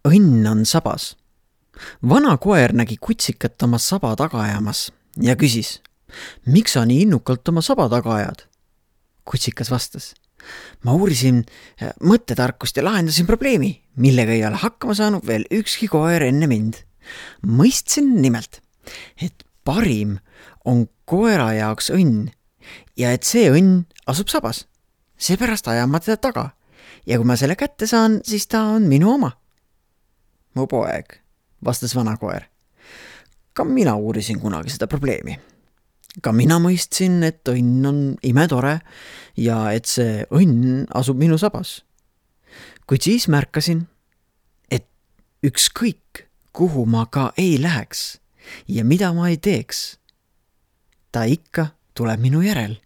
Õnn on sabas. Vana koer nägi kutsikat oma saba taga ajamas ja küsis, miks sa nii innukalt oma saba taga ajad? Kutsikas vastas, ma uurisin mõttetarkust ja lahendasin probleemi, millega ei ole hakkama saanud veel ükski koer enne mind. Mõistsin nimelt, et parim on koera jaoks õnn ja et see õnn asub sabas. Seepärast ajan ma teda taga ja kui ma selle kätte saan, siis ta on minu oma. Mu poeg, vastas vana koer. Ka mina uurisin kunagi seda probleemi. Ka mina mõistsin, et õnn on imetore ja et see õnn asub minu sabas. Kuid siis märkasin, et ükskõik, kuhu ma ka ei läheks ja mida ma ei teeks, ta ikka tuleb minu järel.